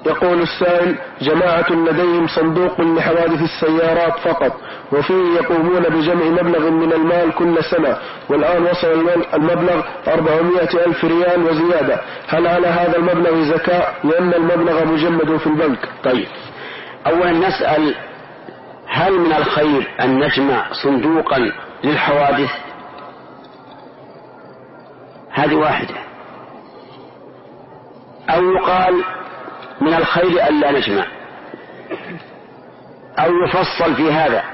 يقول السائل: جماعة لديهم صندوق لحوادث السيارات فقط، وفيه يقومون بجمع مبلغ من المال كل سنة، والآن وصل المبلغ 400,000 ريال وزيادة، هل على هذا المبلغ زكاة لأن المبلغ مجمد في البنك؟ طيب، أولا نسأل: هل من الخير أن نجمع صندوقا للحوادث؟ هذه واحدة. أو يقال من الخير أن لا نجمع، أو يفصل في هذا.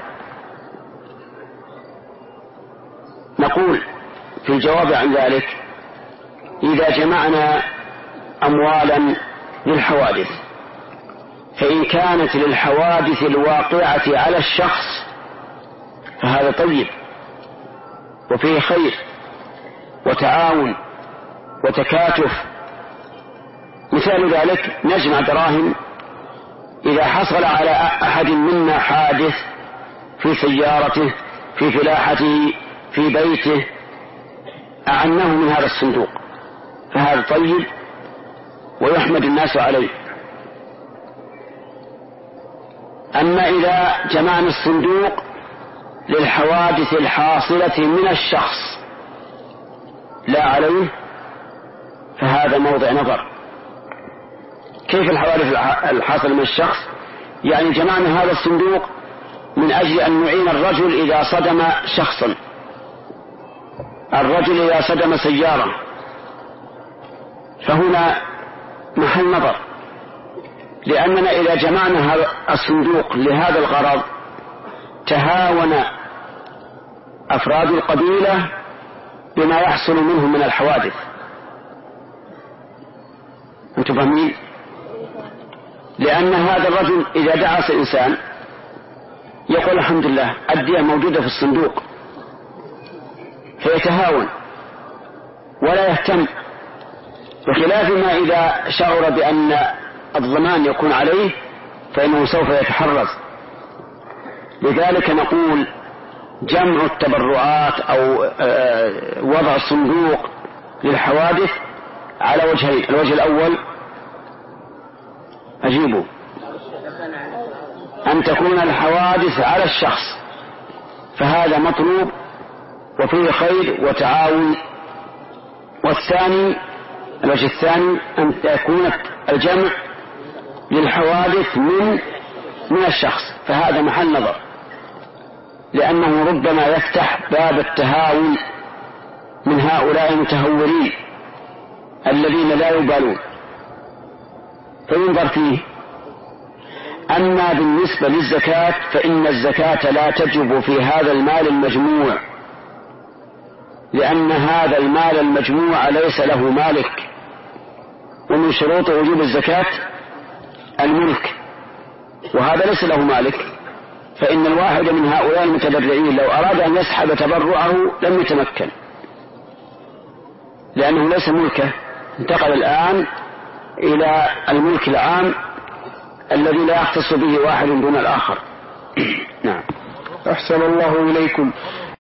نقول في الجواب عن ذلك: إذا جمعنا أموالا للحوادث، فإن كانت للحوادث الواقعة على الشخص فهذا طيب وفيه خير وتعاون وتكاتف. مثال ذلك: نجمع دراهم إذا حصل على أحد منا حادث في سيارته، في فلاحته، في بيته، أعناه من هذا الصندوق، فهذا طيب ويحمد الناس عليه. أما إذا جمعنا الصندوق للحوادث الحاصلة من الشخص لا عليه فهذا موضع نظر. كيف الحوادث الحاصلة من الشخص؟ يعني جمعنا هذا الصندوق من أجل أن نعين الرجل إذا صدم شخصا، الرجل إذا صدم سيارة، فهنا محل نظر، لأننا إذا جمعنا هذا الصندوق لهذا الغرض تهاون أفراد القبيلة بما يحصل منهم من الحوادث. أنتم فاهمين؟ لأن هذا الرجل إذا دعس إنسان يقول: الحمد لله الدية موجودة في الصندوق، فيتهاون ولا يهتم، بخلاف ما إذا شعر بأن الضمان يكون عليه فإنه سوف يتحرز. لذلك نقول: جمع التبرعات أو وضع الصندوق للحوادث على وجهين. الوجه الأول أجيبه: أن تكون الحوادث على الشخص، فهذا مطلوب وفيه خير وتعاون. والثاني، الوجه الثاني، أن تكون الجمع للحوادث من الشخص، فهذا محل نظر، لأنه ربما يفتح باب التهاون من هؤلاء المتهورين الذين لا يبالون، فينظر فيه. أما بالنسبة للزكاة فإن الزكاة لا تجب في هذا المال المجموع، لأن هذا المال المجموع ليس له مالك، ومن شروط وجوب الزكاة الملك، وهذا ليس له مالك، فإن الواحد من هؤلاء المتبرعين لو أراد أن يسحب تبرعه لم يتمكن، لأنه ليس ملكه، انتقل الآن إلى الملك العام الذي لا يختص به واحد دون الآخر. نعم. أحسن الله إليكم.